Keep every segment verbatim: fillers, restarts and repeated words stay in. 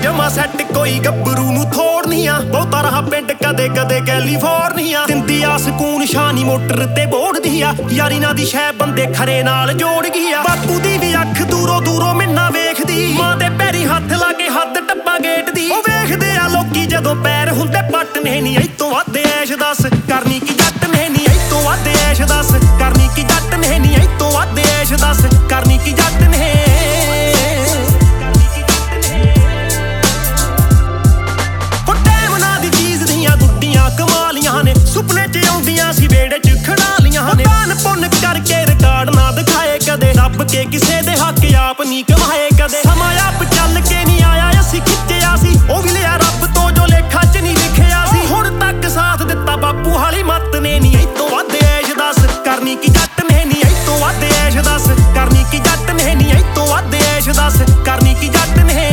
ਜਮਾ ਸੈੱਟ ਕੋਈ ਗੱਭਰੂ ਨੂੰ ਥੋੜਨੀਆਂ ਬਹੁਤਾ ਰਹਾ ਪਿੰਡ ਕਦੇ ਕਦੇ ਕੈਲੀਫੋਰਨੀਆ ਦਿੰਦੀ ਆ ਸਕੂਨ ਸ਼ਾਨੀ ਮੋਟਰ ਤੇ ਬੋੜਦੀ ਆ ਯਾਰੀ ਨਾ ਦੀ ਸ਼ੈ ਬੰਦੇ ਖਰੇ ਨਾਲ ਜੋੜ ਗਈ ਆ ਬਾਪੂ ਦੀ ਵੀ ਅੱਖ ਦੂਰੋਂ ਦੂਰੋਂ ਮਿੰਨਾ ਵੇਖਦੀ ਮਾਂ ਦੇ ਪੈਰੀ ਹੱਥ ਲਾ ਕੇ ਹੱਦ ਟੱਪਾ ਗੇਟ ਦੀ ਉਹ ਵੇਖਦੇ ਆ ਲੋਕੀ ਜਦੋਂ ਪੈਰ ਹੁੰਦੇ ਪੱਟ ਨੇ ਨੀ ਇਤੋਂ ਵੱਧ ਐਸ਼ ਦੱਸ ਕਰਨੀ ਕੀ ਜੱਟ ਨੇ ਨੀ ਇਤੋਂ ਵੱਧ ਐਸ਼ ਦੱਸ ਕਰਨੀ ਕੀ ਜੱਟ ਨੇ ਨੀ ਇਤੋਂ ਵੱਧ ਐਸ਼ ਦੱਸ ਕਰਨੀ ਕੀ ਜੱਟ ਨੇ ਕਮਾਲੀਆਂ ਨੇ ਸੁਪਨੇ ਚ ਆਉਂਦੀਆਂ ਸੀ ਵੇੜੇ ਚ ਖੜਾ ਲੀਆਂ ਨੇ ਦਾਨ ਪੁੰਨ ਕਰਕੇ ਰਿਕਾਰਡ ਨਾ ਦਿਖਾਏ ਕਦੇ ਰੱਬ ਕੇ ਕਿਸੇ ਦੇ ਹੱਕ ਆਪ ਨਹੀਂ ਕਮਾਏ ਕਦੇ ਸਮਾਂ ਆਪ ਚੱਲ ਕੇ ਨਹੀਂ ਆਇਆ ਅਸੀਂ ਖਿੱਚਿਆ ਸੀ ਉਹ ਵੀ ਲਿਆ ਰੱਬ ਤੋਂ ਜੋ ਲੇਖਾ ਚ ਨਹੀਂ ਲਿਖਿਆ ਸੀ ਹੁਣ ਤੱਕ ਸਾਥ ਦਿੱਤਾ ਬਾਪੂ ਹਾਲੀ ਮੱਤ ਨੇ ਨਹੀਂ ਇਤੋਂ ਵੱਧ ਐਸ਼ ਦੱਸ ਕਰਨੀ ਕੀ ਜੱਟ ਨੇ ਨਹੀਂ ਇਤੋਂ ਵੱਧ ਐਸ਼ ਦੱਸ ਕਰਨੀ ਕੀ ਜੱਟ ਨੇ ਨਹੀਂ ਇਤੋਂ ਵੱਧ ਐਸ਼ ਦੱਸ ਕਰਨੀ ਕੀ ਜੱਟ ਨੇ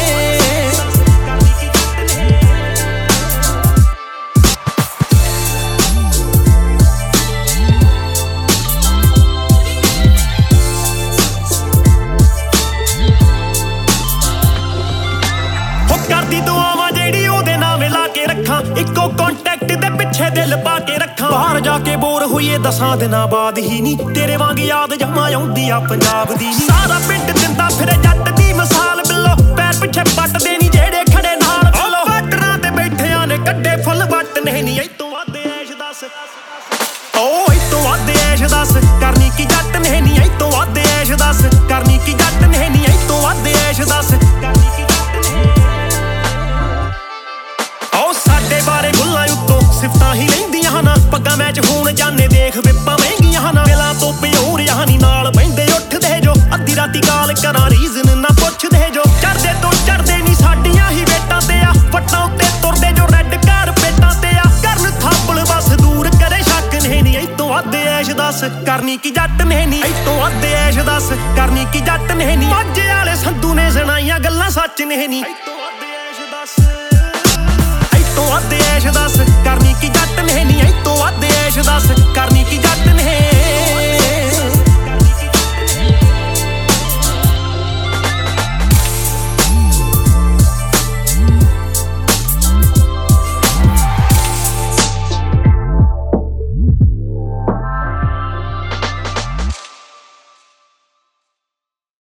ਕਰਦੀ ਦੁਆਵਾਂ ਜਿਹੜੀ ਉਹਦੇ ਨਾਵੇਂ ਲਾ ਕੇ ਰੱਖਾਂ ਇੱਕੋ ਕੰਟੈਕਟ ਦੇ ਪਿੱਛੇ ਦਿਲ ਪਾ ਕੇ ਰੱਖਾਂ ਬਾਹਰ ਜਾ ਕੇ ਬੋਰ ਹੋਈਏ ਦਸਾਂ ਦਿਨਾਂ ਬਾਅਦ ਹੀ ਨਹੀਂ ਤੇਰੇ ਵਾਂਗ ਯਾਦ ਜਮਾ ਆਉਂਦੀ ਆ ਪੰਜਾਬ ਦੀ ਸਾਰਾ ਪਿੰਡ ਦਿੰਦਾ ਫਿਰੇ ਜੱਟ ਦੀ ਮਿਸਾਲ ਬਿੱਲੋ ਪੈਰ ਪਿੱਛੇ ਪੱਟਦੇ ਨਹੀਂ ਜਿਹੜੇ ਖੜੇ ਨਾਲ ਬਿੱਲੋ ਬਾਟਰਾਂ ਤੇ ਬੈਠਿਆਂ ਨੇ ਕੱਢੇ ਫੁੱਲ ਵੱਟ ਨੇ ਨਹੀਂ ਇਤੋਂ ਵੱਧ ਐਸ਼ ਦੱਸ ਓ ਇਤੋਂ ਵੱਧ ਐਸ਼ ਦੱਸ ਕਰਨੀ ਕੀ ਜੱਟ ਨੇ ਨਹੀਂ ਇਤੋਂ ਵੱਧ ਐਸ਼ ਦੱਸ ਕਰਨੀ ਕੀ ਜੱਟ ਨੇ ਨਹੀਂ ਇਤੋਂ ਵੱਧ ਐਸ਼ ਦੱਸ ਕਰਨੀ ਕੀ ਸਾਡੇ ਬਾਰੇ ਗੁੱਲਾਂ ਉੱਤੋਂ ਸਿਫਤਾਂ ਹੀ ਲੈਂਦੀਆਂ ਹਨ ਪੱਗਾਂ ਮੈਚ ਹੋਣ ਜਾਣੇ ਦੇਖ ਵਿਪਾਂ ਮਹਿੰਗੀਆਂ ਹਨ ਦਿਲਾਂ ਤੋਂ ਪਿਓ ਰਿਆ ਨੀ ਨਾਲ ਬਹਿੰਦੇ ਉੱਠਦੇ ਜੋ ਅੱਧੀ ਰਾਤੀ ਕਾਲ ਕਰਾਂ ਰੀਜ਼ਨ ਨਾ ਪੁੱਛਦੇ ਜੋ ਚੜਦੇ ਤੋਂ ਚੜਦੇ ਨਹੀਂ ਸਾਡੀਆਂ ਹੀ ਵੇਟਾਂ ਤੇ ਆ ਫੱਟਾਂ ਉੱਤੇ ਤੁਰਦੇ ਜੋ ਰੈੱਡ ਕਾਰਪੇਟਾਂ ਤੇ ਆ ਕਰਨ ਥਾਪਲ ਬਸ ਦੂਰ ਕਰੇ ਸ਼ੱਕ ਨੇ ਨੀ ਇਤੋਂ ਵੱਧ ਐਸ਼ ਦੱਸ ਕਰਨੀ ਕੀ ਜੱਟ ਨੇ ਨੀ ਇਤੋਂ ਵੱਧ ਐਸ਼ ਦੱਸ ਕਰਨੀ ਕੀ ਜੱਟ ਨੇ ਨੀ ਮਾਝੇ ਵਾਲੇ ਸੰਧੂ ਨੇ ਸੁਣਾਈਆਂ ਗੱਲਾਂ ਸੱਚ ਨੇ ਨੀ ਇਤੋਂ ਵੱਧ ਐਸ਼ ਦੱਸ ਇਤੋਂ ਵੱਧ ਐਸ਼ ਦੱਸ ਕਰਨੀ ਕੀ ਜੱਟ ਨੇ ਨੀ ਇਤੋਂ ਵੱਧ ਐਸ਼ ਦੱਸ ਕਰਨੀ ਕੀ ਜੱਟ ਨੇ